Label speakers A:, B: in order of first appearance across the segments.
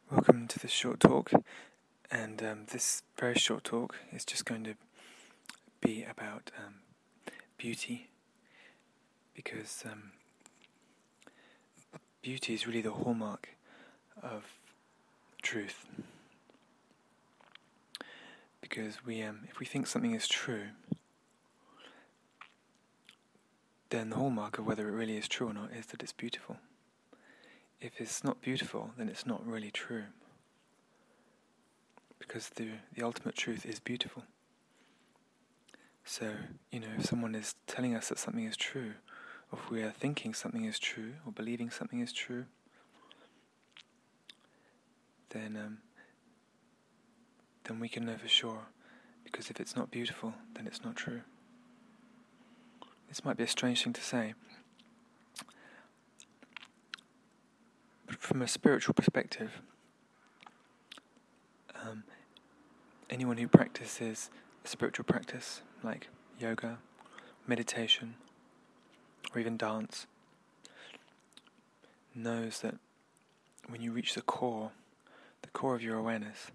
A: Welcome to this short talk, and this very short talk is just going to be about beauty, because beauty is really the hallmark of truth. Because if we think something is true, then the hallmark of whether it really is true or not is that it's beautiful. If it's not beautiful, then it's not really true. Because the ultimate truth is beautiful. So, if someone is telling us that something is true, or if we are thinking something is true, or believing something is true, then we can know for sure. Because if it's not beautiful, then it's not true. This might be a strange thing to say, but from a spiritual perspective, anyone who practices a spiritual practice like yoga, meditation, or even dance knows that when you reach the core of your awareness,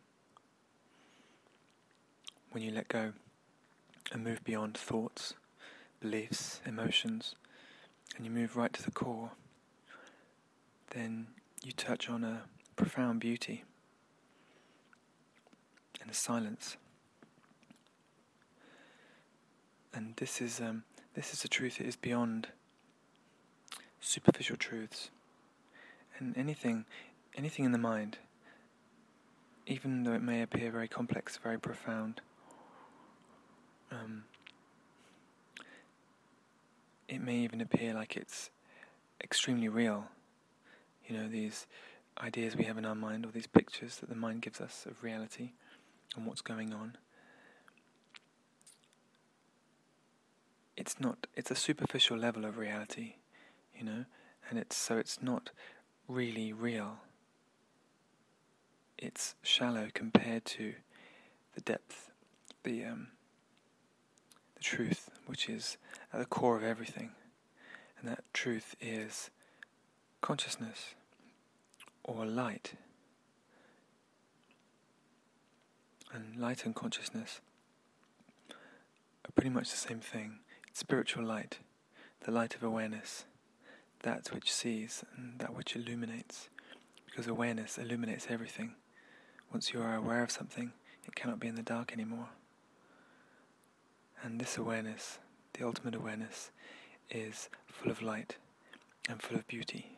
A: when you let go and move beyond thoughts, beliefs, emotions, and you move right to the core, then you touch on a profound beauty and a silence. And this is a truth that is beyond superficial truths. And anything in the mind, even though it may appear very complex, very profound, it may even appear like it's extremely real. These ideas we have in our mind, or these pictures that the mind gives us of reality and what's going on. It's a superficial level of reality, and it's not really real. It's shallow compared to the depth, the truth, which is at the core of everything. And that truth is consciousness, or light. And light and consciousness are pretty much the same thing. It's spiritual light, the light of awareness, that which sees and that which illuminates. Because awareness illuminates everything. Once you are aware of something, it cannot be in the dark anymore. And this awareness, the ultimate awareness, is full of light and full of beauty.